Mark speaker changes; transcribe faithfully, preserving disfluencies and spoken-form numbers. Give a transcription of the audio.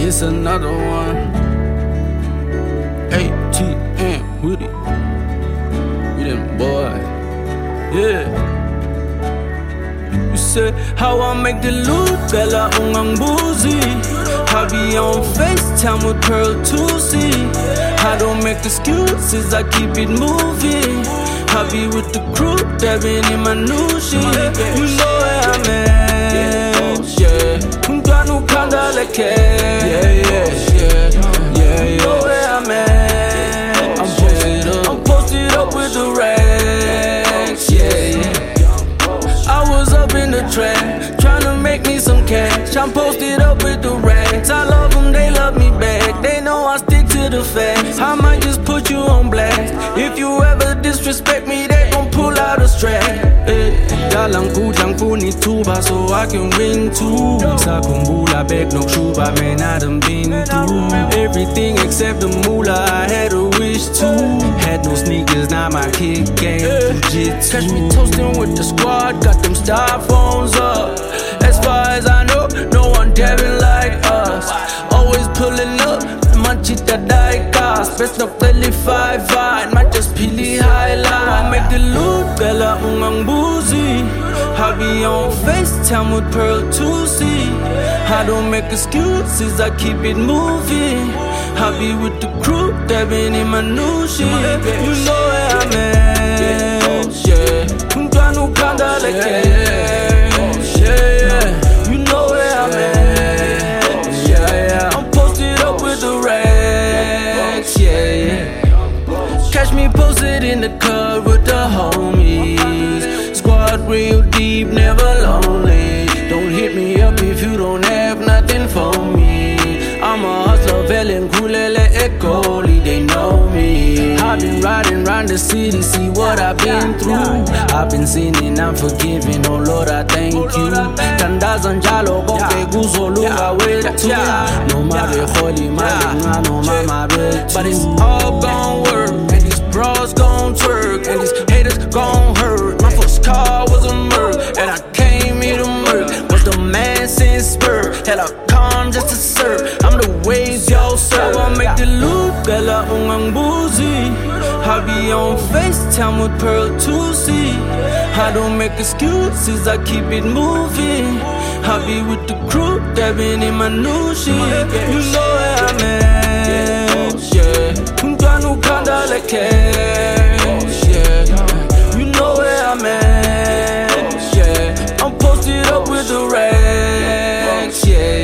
Speaker 1: it's another one. A T M with it. We them boy. Yeah. You said how I make the loot, Bella ungang boozy. I be on FaceTime with Pearl two C. I don't make excuses, I keep it moving. I be with the crew, dabbing in my new shit. You know where I'm at, yeah. I'm trying to kinda like it, yeah, yeah, yeah, yeah. You know where I'm at, I'm posted up, I'm posted up with the racks, yeah, yeah. I was up in the trap, tryna make me some cash. I'm posted up with the racks. I love them, they love me back. They know I stick to the facts. I might just put you on blast. If you ever disrespect me, they gon' pull out a strap. Dalang kudlang punituba so I can win too. Sakhumbula beg no shuba, man, I done been through everything except the moolah. I had a wish too. Had no sneakers, now my kick game jiu-jitsu. Catch me toasting with the squad, got them styrofoams up. As far as I know, no one dabbing like us. Always pulling up, my chita die cast. Best of thirty-five vibe, might just pili highlight. I make the loot, Bella ungang boozy. I be on FaceTime with Pearl two C. I don't make excuses, I keep it moving. I be with the crew, dabbing in my new shit. You know where I'm at, yeah. I'm tryna kinda like it, yeah, yeah. You know where I'm at, yeah, yeah. I'm posted up with the racks, yeah, yeah. Catch me posted in the cut with the homies. Squad real deep, never lonely. Don't hit me up if you don't have nothing for me. I'm a hustler, Velen, Kulele, Ekoli, they know me. I've been riding round the city, see what I've been through. I've been sinning, I'm forgiving, oh Lord, I thank you. Tandazan jalo, gonke guzo, lunga way too. No matter holy, my no mama bet. But it's all gon' work, and these bros gon' twerk, and these haters gon' hurt. My first car was a Merc, and I came here to murk. Was the man since spur, had a calm just to serve. I'm the waves y'all serve. I make the loot, Bella ungang boozy. I be on FaceTime with Pearl two C. I don't make excuses, I keep it moving. I be with the crew, dabbing in my new shit. You know where I'm at, yeah. I'm tryna kinda like cash, yeah. You know where I'm at, yeah. I'm posted up with the racks, yeah.